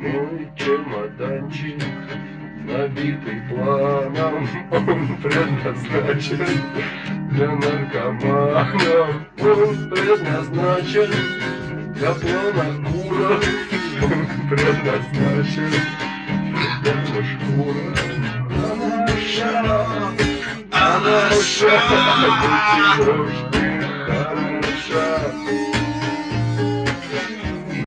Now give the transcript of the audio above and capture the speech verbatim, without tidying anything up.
Мой чемоданчик, набитый планом, он предназначен для наркоманов. Он предназначен для планокуров, он предназначен для шкуры. Она уша, она уша, эти брошки.